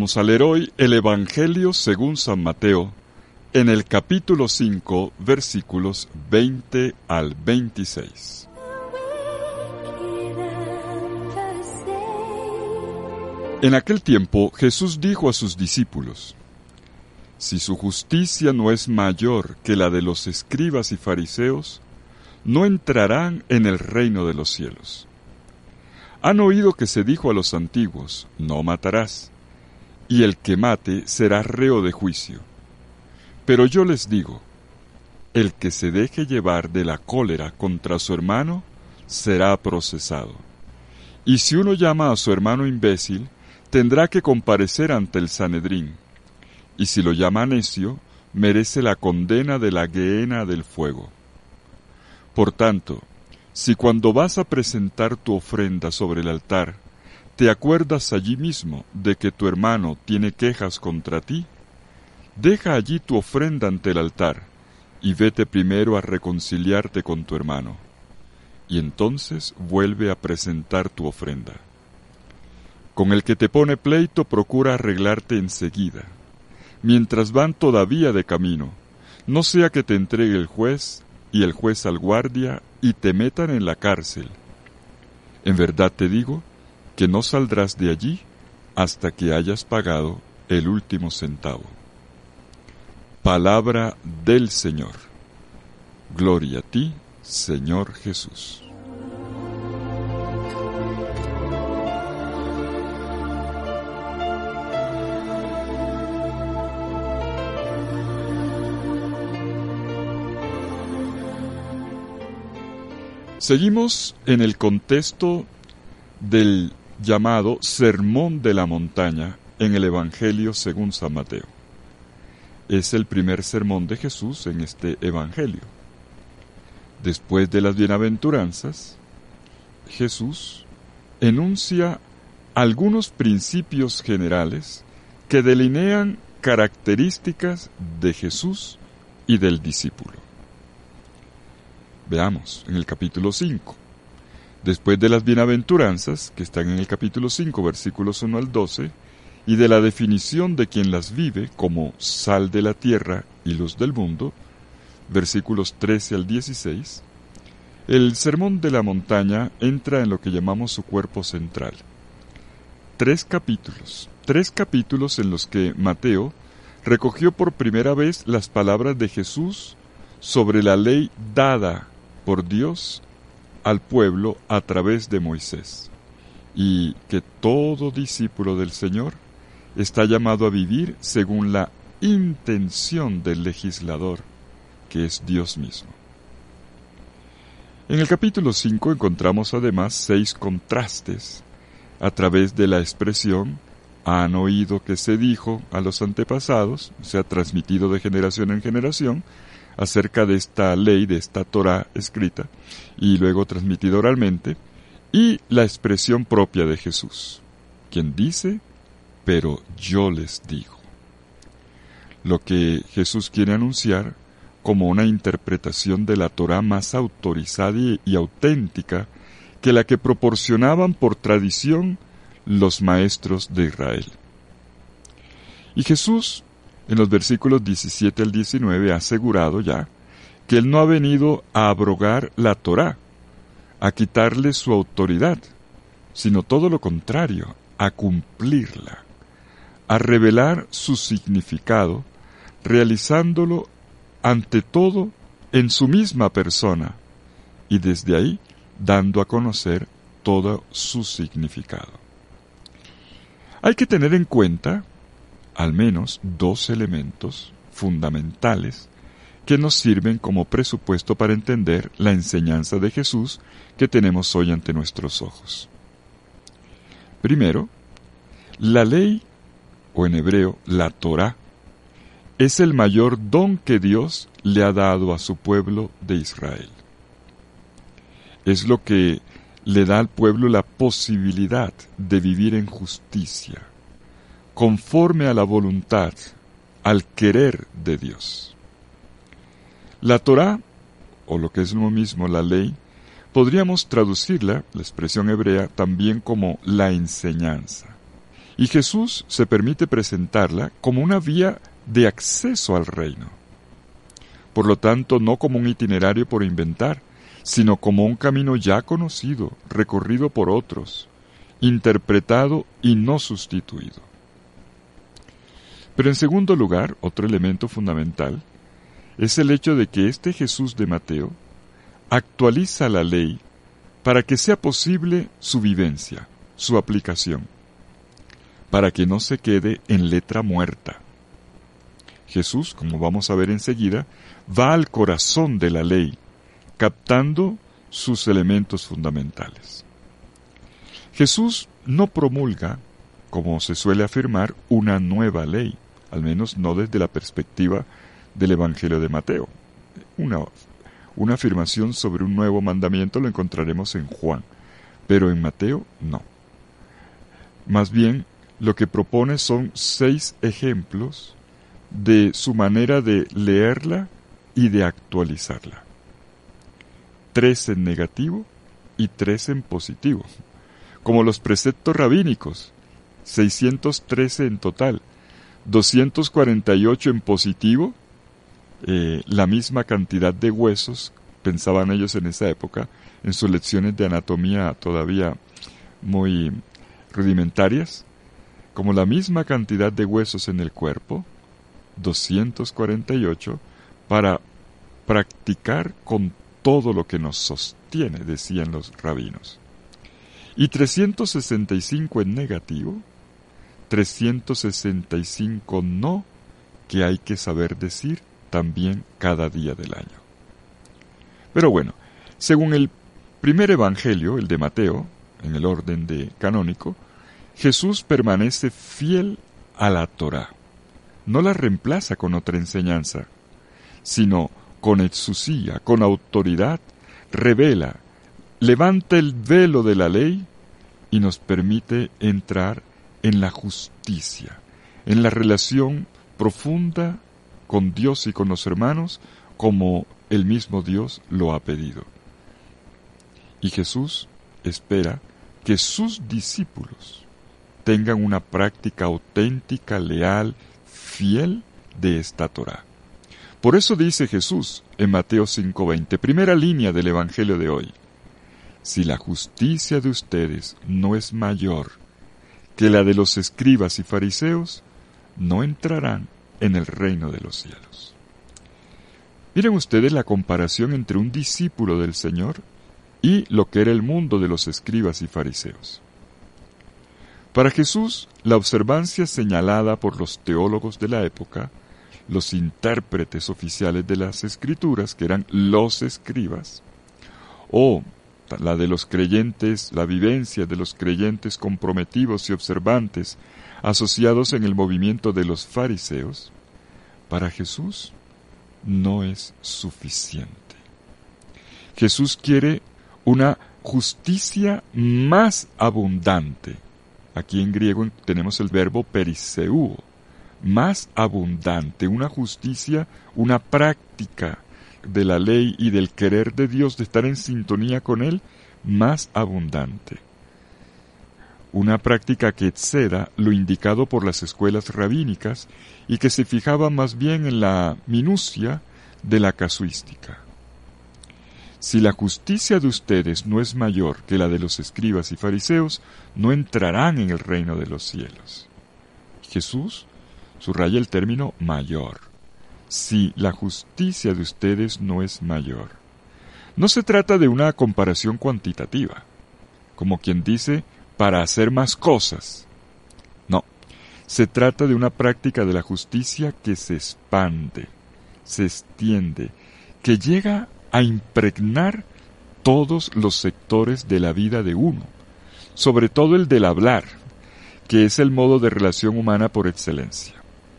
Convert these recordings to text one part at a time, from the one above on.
Vamos a leer hoy el Evangelio según San Mateo, en el capítulo 5, versículos 20 al 26. En aquel tiempo Jesús dijo a sus discípulos: Si su justicia no es mayor que la de los escribas y fariseos, no entrarán en el reino de los cielos. Han oído que se dijo a los antiguos: No matarás, y el que mate será reo de juicio. Pero yo les digo, el que se deje llevar de la cólera contra su hermano, será procesado. Y si uno llama a su hermano imbécil, tendrá que comparecer ante el Sanedrín. Y si lo llama necio, merece la condena de la gehenna del fuego. Por tanto, si cuando vas a presentar tu ofrenda sobre el altar, te acuerdas allí mismo de que tu hermano tiene quejas contra ti, deja allí tu ofrenda ante el altar, y vete primero a reconciliarte con tu hermano, y entonces vuelve a presentar tu ofrenda. Con el que te pone pleito procura arreglarte enseguida, mientras van todavía de camino, no sea que te entregue el juez, y el juez al guardia, y te metan en la cárcel. En verdad te digo, que no saldrás de allí hasta que hayas pagado el último centavo. Palabra del Señor. Gloria a ti, Señor Jesús. Seguimos en el contexto del llamado Sermón de la Montaña en el Evangelio según San Mateo. Es el primer sermón de Jesús en este Evangelio. Después de las bienaventuranzas, Jesús enuncia algunos principios generales que delinean características de Jesús y del discípulo. Veamos en el capítulo 5. Después de las bienaventuranzas, que están en el capítulo 5, versículos 1 al 12, y de la definición de quien las vive como sal de la tierra y luz del mundo, versículos 13 al 16, el Sermón de la Montaña entra en lo que llamamos su cuerpo central. Tres capítulos en los que Mateo recogió por primera vez las palabras de Jesús sobre la ley dada por Dios al pueblo a través de Moisés, y que todo discípulo del Señor está llamado a vivir según la intención del legislador, que es Dios mismo. En el capítulo 5 encontramos además 6 contrastes a través de la expresión «han oído que se dijo a los antepasados», se ha transmitido de generación en generación, acerca de esta ley, de esta Torá escrita, y luego transmitida oralmente, y la expresión propia de Jesús, quien dice, pero yo les digo. Lo que Jesús quiere anunciar como una interpretación de la Torá más autorizada y auténtica que la que proporcionaban por tradición los maestros de Israel. Y Jesús, en los versículos 17 al 19, ha asegurado ya que Él no ha venido a abrogar la Torá, a quitarle su autoridad, sino todo lo contrario, a cumplirla, a revelar su significado, realizándolo ante todo en su misma persona, y desde ahí dando a conocer todo su significado. Hay que tener en cuenta al menos 2 elementos fundamentales que nos sirven como presupuesto para entender la enseñanza de Jesús que tenemos hoy ante nuestros ojos. Primero, la ley, o en hebreo, la Torá, es el mayor don que Dios le ha dado a su pueblo de Israel. Es lo que le da al pueblo la posibilidad de vivir en justicia, conforme a la voluntad, al querer de Dios. La Torá, o lo que es lo mismo la ley, podríamos traducirla, la expresión hebrea, también como la enseñanza. Y Jesús se permite presentarla como una vía de acceso al reino. Por lo tanto, no como un itinerario por inventar, sino como un camino ya conocido, recorrido por otros, interpretado y no sustituido. Pero en segundo lugar, otro elemento fundamental, es el hecho de que este Jesús de Mateo actualiza la ley para que sea posible su vivencia, su aplicación, para que no se quede en letra muerta. Jesús, como vamos a ver enseguida, va al corazón de la ley, captando sus elementos fundamentales. Jesús no promulga, como se suele afirmar, una nueva ley, al menos no desde la perspectiva del Evangelio de Mateo. Una afirmación sobre un nuevo mandamiento lo encontraremos en Juan, pero en Mateo no. Más bien, lo que propone son 6 ejemplos de su manera de leerla y de actualizarla. 3 en negativo y 3 en positivo, como los preceptos rabínicos, 613 en total, 248 en positivo, la misma cantidad de huesos, pensaban ellos en esa época, en sus lecciones de anatomía todavía muy rudimentarias, como la misma cantidad de huesos en el cuerpo, 248, para practicar con todo lo que nos sostiene, decían los rabinos. Y 365 en negativo, 365 no, que hay que saber decir también cada día del año. Pero bueno, según el primer evangelio, el de Mateo, en el orden de canónico, Jesús permanece fiel a la Torá. No la reemplaza con otra enseñanza, sino con exusía, con autoridad, revela, levanta el velo de la ley y nos permite entrar en la justicia, en la relación profunda con Dios y con los hermanos, como el mismo Dios lo ha pedido. Y Jesús espera que sus discípulos tengan una práctica auténtica, leal, fiel de esta Torá. Por eso dice Jesús en Mateo 5:20, primera línea del Evangelio de hoy: si la justicia de ustedes no es mayor que la de los escribas y fariseos, no entrarán en el reino de los cielos. Miren ustedes la comparación entre un discípulo del Señor y lo que era el mundo de los escribas y fariseos. Para Jesús, la observancia señalada por los teólogos de la época, los intérpretes oficiales de las Escrituras, que eran los escribas, o la de los creyentes, la vivencia de los creyentes comprometidos y observantes asociados en el movimiento de los fariseos, para Jesús no es suficiente. Jesús quiere una justicia más abundante. Aquí en griego tenemos el verbo periseuo, más abundante, una justicia, una práctica de la ley y del querer de Dios, de estar en sintonía con Él, más abundante. Una práctica que exceda lo indicado por las escuelas rabínicas y que se fijaba más bien en la minucia de la casuística. Si la justicia de ustedes no es mayor que la de los escribas y fariseos, no entrarán en el reino de los cielos. Jesús subraya el término mayor. Si la justicia de ustedes no es mayor. No se trata de una comparación cuantitativa, como quien dice, para hacer más cosas. No, se trata de una práctica de la justicia que se expande, se extiende, que llega a impregnar todos los sectores de la vida de uno, sobre todo el del hablar, que es el modo de relación humana por excelencia.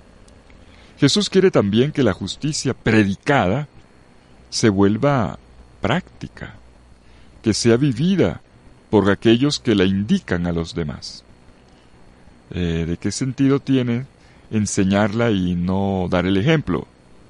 Jesús quiere también que la justicia predicada se vuelva práctica, que sea vivida por aquellos que la indican a los demás. ¿De qué sentido tiene enseñarla y no dar el ejemplo?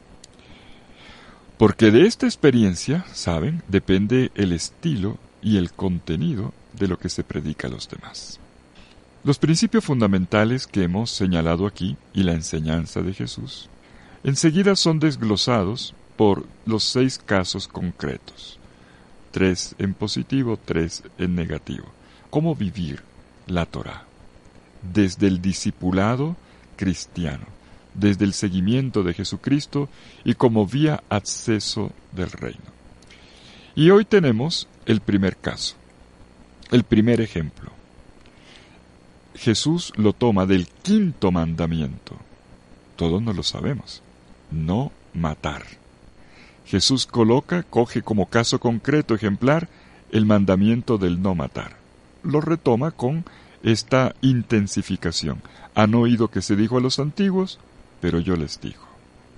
Porque de esta experiencia, ¿saben?, depende el estilo y el contenido de lo que se predica a los demás. Los principios fundamentales que hemos señalado aquí y la enseñanza de Jesús, enseguida son desglosados por los 6 casos concretos, 3 en positivo, 3 en negativo. ¿Cómo vivir la Torá? Desde el discipulado cristiano, desde el seguimiento de Jesucristo y como vía acceso del reino. Y hoy tenemos el primer caso, el primer ejemplo. Jesús lo toma del 5.º mandamiento. Todos no lo sabemos. No matar. Jesús coge como caso concreto ejemplar el mandamiento del no matar. Lo retoma con esta intensificación. Han oído que se dijo a los antiguos, pero yo les digo.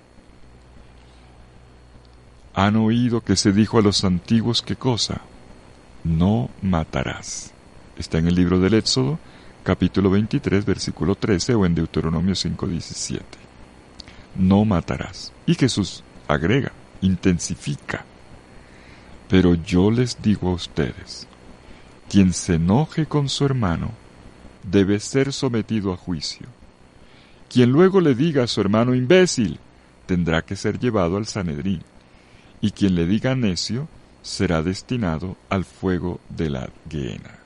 Han oído que se dijo a los antiguos, ¿qué cosa? No matarás. Está en el libro del Éxodo, capítulo 23, versículo 13, o en Deuteronomio 5:17. No matarás. Y Jesús agrega, intensifica. Pero yo les digo a ustedes, quien se enoje con su hermano debe ser sometido a juicio. Quien luego le diga a su hermano imbécil tendrá que ser llevado al Sanedrín, y quien le diga necio será destinado al fuego de la Gehenna.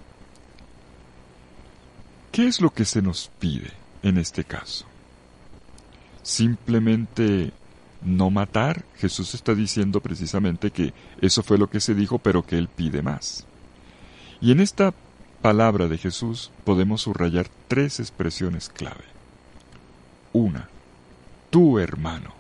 ¿Qué es lo que se nos pide en este caso? Simplemente no matar. Jesús está diciendo precisamente que eso fue lo que se dijo, pero que Él pide más. Y en esta palabra de Jesús podemos subrayar 3 expresiones clave. 1, tu hermano.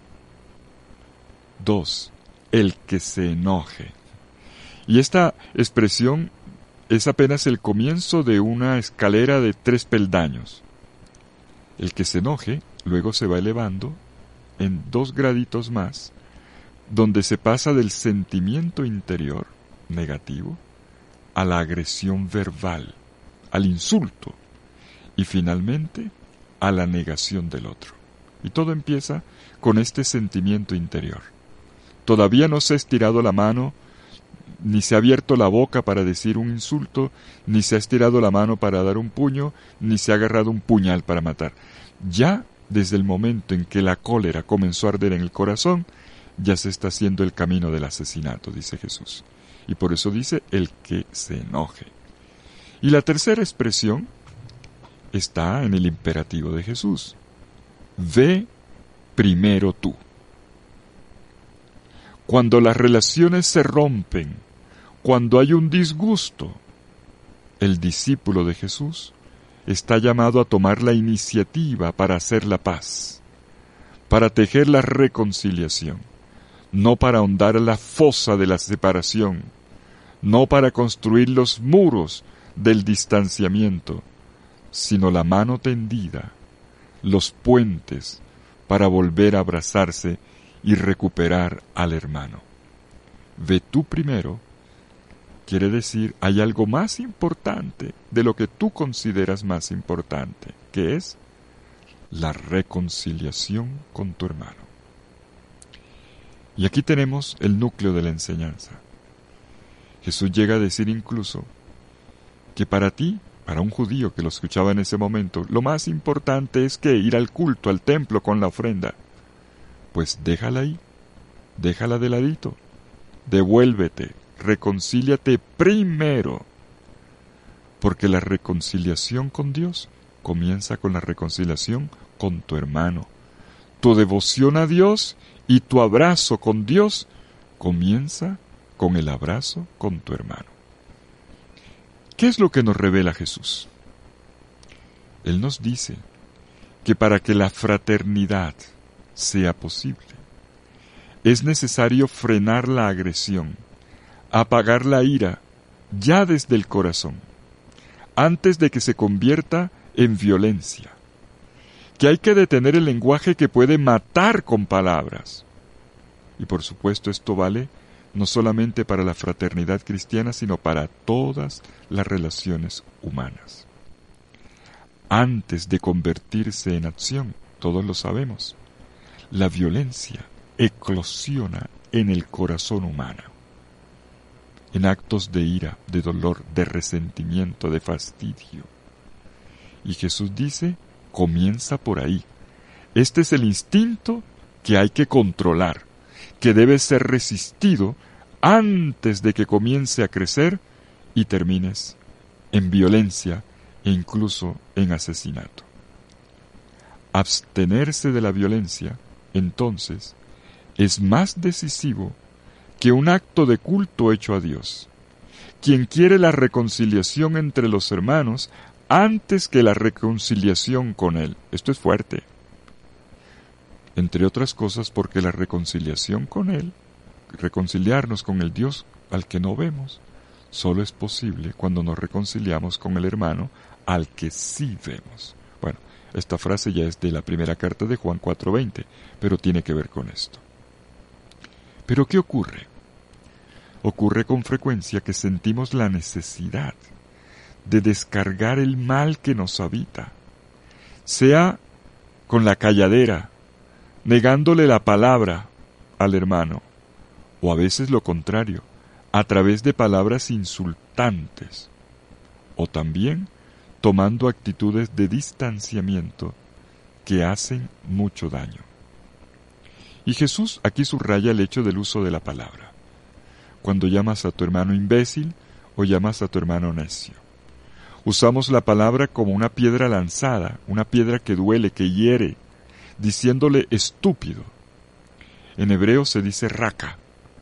2, el que se enoje. Y esta expresión es apenas el comienzo de una escalera de 3 peldaños. El que se enoje luego se va elevando en 2 graditos más, donde se pasa del sentimiento interior negativo a la agresión verbal, al insulto y finalmente a la negación del otro. Y todo empieza con este sentimiento interior. Todavía no se ha estirado la mano, ni se ha abierto la boca para decir un insulto, ni se ha estirado la mano para dar un puño, ni se ha agarrado un puñal para matar. Ya desde el momento en que la cólera comenzó a arder en el corazón, ya se está haciendo el camino del asesinato, dice Jesús. Y por eso dice el que se enoje. Y la tercera expresión está en el imperativo de Jesús. Ve primero tú. Cuando las relaciones se rompen, cuando hay un disgusto, el discípulo de Jesús está llamado a tomar la iniciativa para hacer la paz, para tejer la reconciliación, no para ahondar la fosa de la separación, no para construir los muros del distanciamiento, sino la mano tendida, los puentes para volver a abrazarse y recuperar al hermano. Ve tú primero, quiere decir, hay algo más importante de lo que tú consideras más importante, que es la reconciliación con tu hermano. Y aquí tenemos el núcleo de la enseñanza. Jesús llega a decir incluso que para ti, para un judío que lo escuchaba en ese momento, lo más importante es que ir al culto, al templo con la ofrenda. Pues déjala ahí, déjala de ladito, devuélvete, reconcíliate primero, porque la reconciliación con Dios comienza con la reconciliación con tu hermano. Tu devoción a Dios y tu abrazo con Dios comienza con el abrazo con tu hermano. ¿Qué es lo que nos revela Jesús? Él nos dice que para que la fraternidad sea posible, es necesario frenar la agresión, apagar la ira ya desde el corazón, antes de que se convierta en violencia, que hay que detener el lenguaje que puede matar con palabras. Y por supuesto esto vale no solamente para la fraternidad cristiana, sino para todas las relaciones humanas. Antes de convertirse en acción, todos lo sabemos, la violencia eclosiona en el corazón humano, en actos de ira, de dolor, de resentimiento, de fastidio. Y Jesús dice, comienza por ahí. Este es el instinto que hay que controlar, que debe ser resistido antes de que comience a crecer y termines en violencia e incluso en asesinato. Abstenerse de la violencia, entonces, es más decisivo que un acto de culto hecho a Dios. Quien quiere la reconciliación entre los hermanos antes que la reconciliación con Él. Esto es fuerte. Entre otras cosas porque la reconciliación con Él, reconciliarnos con el Dios al que no vemos, solo es posible cuando nos reconciliamos con el hermano al que sí vemos. Bueno, esta frase ya es de la primera carta de Juan 4:20, pero tiene que ver con esto. ¿Pero qué ocurre? Ocurre con frecuencia que sentimos la necesidad de descargar el mal que nos habita, sea con la calladera, negándole la palabra al hermano, o a veces lo contrario, a través de palabras insultantes, o también tomando actitudes de distanciamiento que hacen mucho daño. Y Jesús aquí subraya el hecho del uso de la palabra. Cuando llamas a tu hermano imbécil o llamas a tu hermano necio. Usamos la palabra como una piedra lanzada, una piedra que duele, que hiere, diciéndole estúpido. En hebreo se dice raka,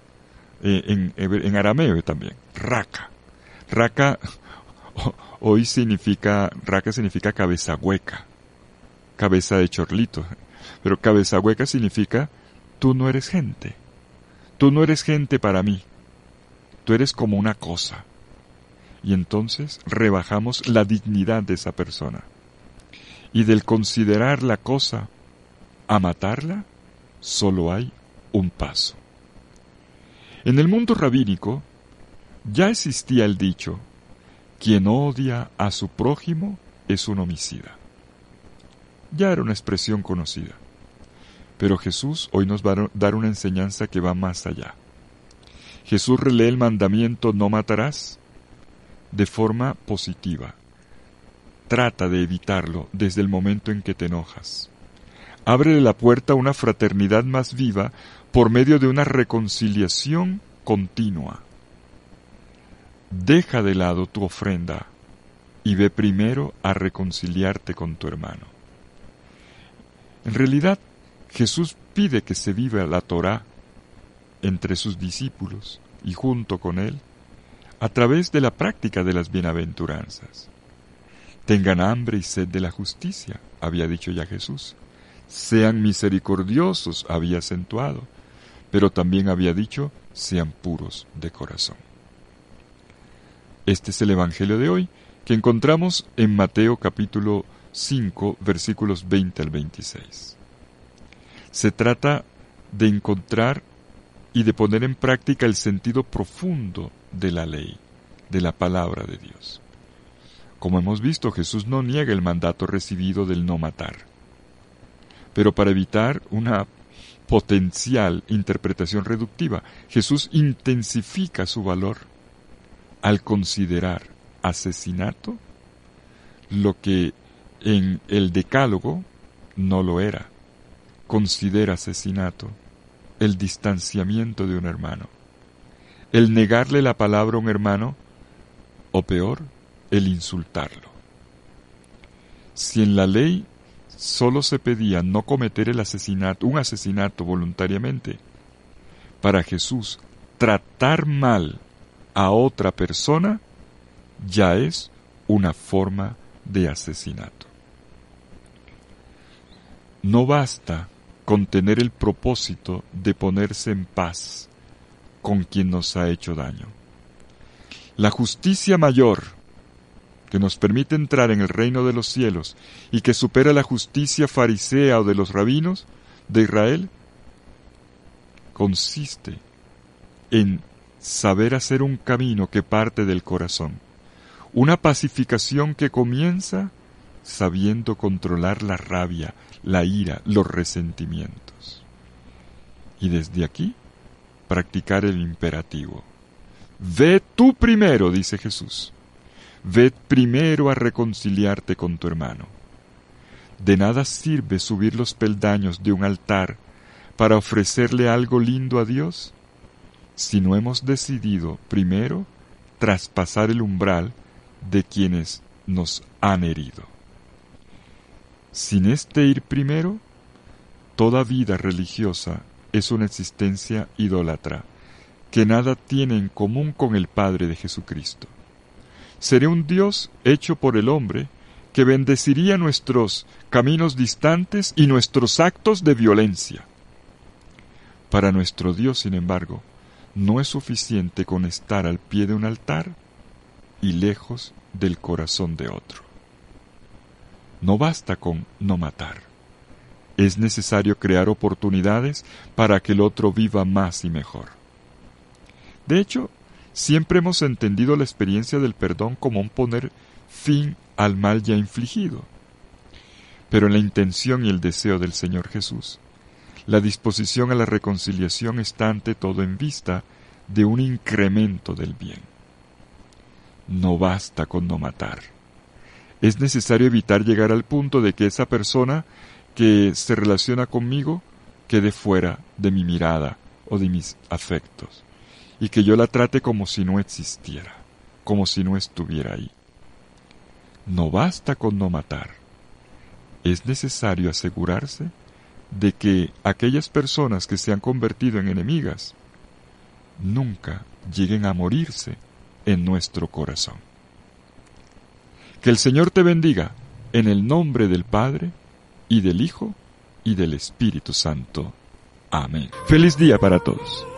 en arameo también, raka. Raka hoy significa, raka significa cabeza hueca, cabeza de chorlito, pero cabeza hueca significa tú no eres gente, tú no eres gente para mí, tú eres como una cosa. Y entonces rebajamos la dignidad de esa persona. Y del considerar la cosa a matarla, solo hay un paso. En el mundo rabínico ya existía el dicho, quien odia a su prójimo es un homicida. Ya era una expresión conocida. Pero Jesús hoy nos va a dar una enseñanza que va más allá. Jesús relee el mandamiento no matarás de forma positiva. Trata de evitarlo desde el momento en que te enojas. Ábrele la puerta a una fraternidad más viva por medio de una reconciliación continua. Deja de lado tu ofrenda y ve primero a reconciliarte con tu hermano. En realidad, Jesús pide que se viva la Torá entre sus discípulos y junto con Él, a través de la práctica de las bienaventuranzas. Tengan hambre y sed de la justicia, había dicho ya Jesús. Sean misericordiosos, había acentuado, pero también había dicho, sean puros de corazón. Este es el Evangelio de hoy, que encontramos en Mateo capítulo 5, versículos 20 al 26. Se trata de encontrar y de poner en práctica el sentido profundo de la ley, de la palabra de Dios. Como hemos visto, Jesús no niega el mandato recibido del no matar. Pero para evitar una potencial interpretación reductiva, Jesús intensifica su valor al considerar asesinato lo que en el Decálogo no lo era. Considera asesinato el distanciamiento de un hermano, el negarle la palabra a un hermano, o peor, el insultarlo. Si en la ley solo se pedía no cometer el asesinato, un asesinato voluntariamente, para Jesús tratar mal a otra persona ya es una forma de asesinato. No basta con tener el propósito de ponerse en paz con quien nos ha hecho daño. La justicia mayor que nos permite entrar en el reino de los cielos y que supera la justicia farisea o de los rabinos de Israel, consiste en saber hacer un camino que parte del corazón, una pacificación que comienza sabiendo controlar la rabia, la ira, los resentimientos. Y desde aquí, practicar el imperativo. Ve tú primero, dice Jesús. Ved primero a reconciliarte con tu hermano. De nada sirve subir los peldaños de un altar para ofrecerle algo lindo a Dios si no hemos decidido primero traspasar el umbral de quienes nos han herido. Sin este ir primero, toda vida religiosa es una existencia idólatra que nada tiene en común con el Padre de Jesucristo. Seré un Dios hecho por el hombre que bendeciría nuestros caminos distantes y nuestros actos de violencia. Para nuestro Dios, sin embargo, no es suficiente con estar al pie de un altar y lejos del corazón de otro. No basta con no matar. Es necesario crear oportunidades para que el otro viva más y mejor. De hecho, siempre hemos entendido la experiencia del perdón como un poner fin al mal ya infligido. Pero en la intención y el deseo del Señor Jesús, la disposición a la reconciliación está ante todo en vista de un incremento del bien. No basta con no matar. Es necesario evitar llegar al punto de que esa persona que se relaciona conmigo quede fuera de mi mirada o de mis afectos, y que yo la trate como si no existiera, como si no estuviera ahí. No basta con no matar. Es necesario asegurarse de que aquellas personas que se han convertido en enemigas nunca lleguen a morirse en nuestro corazón. Que el Señor te bendiga en el nombre del Padre, y del Hijo, y del Espíritu Santo. Amén. Feliz día para todos.